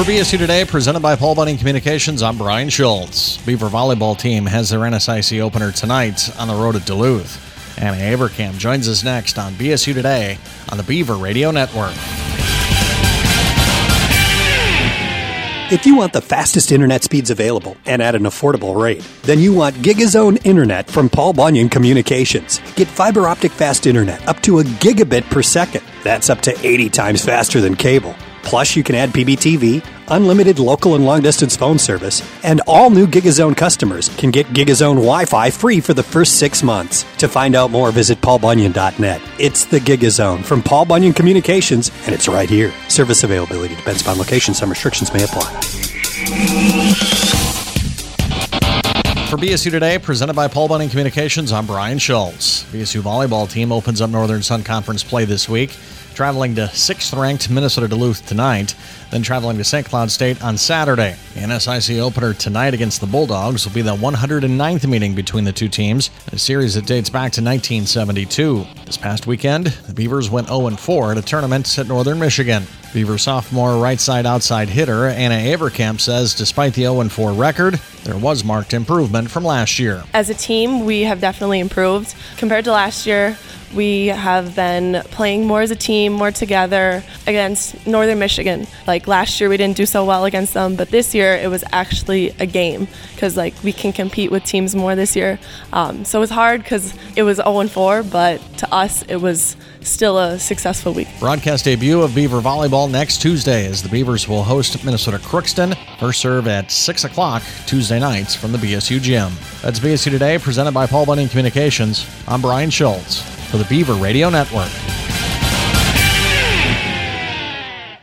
For BSU Today, presented by Paul Bunyan Communications, I'm Brian Schultz. Beaver volleyball team has their NSIC opener tonight on the road at Duluth. Anna Averkamp joins us next on BSU Today on the Beaver Radio Network. If you want the fastest internet speeds available and at an affordable rate, then you want GigaZone Internet from Paul Bunyan Communications. Get fiber optic fast internet up to a gigabit per second. That's up to 80 times faster than cable. Plus, you can add PBTV, unlimited local and long-distance phone service, and all new GigaZone customers can get GigaZone Wi-Fi free for the first 6 months. To find out more, visit paulbunyan.net. It's the GigaZone from Paul Bunyan Communications, and it's right here. Service availability depends upon location. Some restrictions may apply. For BSU Today, presented by Paul Bunyan Communications, I'm Brian Schultz. BSU volleyball team opens up Northern Sun Conference play this week, traveling to 6th-ranked Minnesota Duluth tonight, then traveling to St. Cloud State on Saturday. The NSIC opener tonight against the Bulldogs will be the 109th meeting between the two teams, a series that dates back to 1972. This past weekend, the Beavers went 0-4 at a tournament at Northern Michigan. Beaver sophomore right-side-outside hitter Anna Averkamp says despite the 0-4 record, there was marked improvement from last year. As a team, we have definitely improved. Compared to last year, we have been playing more as a team, more together against Northern Michigan. Like last year, we didn't do so well against them, but this year it was actually a game because we can compete with teams more this year. So it was hard because it was 0-4, but to us, it was still a successful week. Broadcast debut of Beaver volleyball next Tuesday as the Beavers will host Minnesota Crookston. First serve at 6 o'clock Tuesday nights from the BSU gym. That's BSU Today, presented by Paul Bunyan Communications. I'm Brian Schultz for the Beaver Radio Network.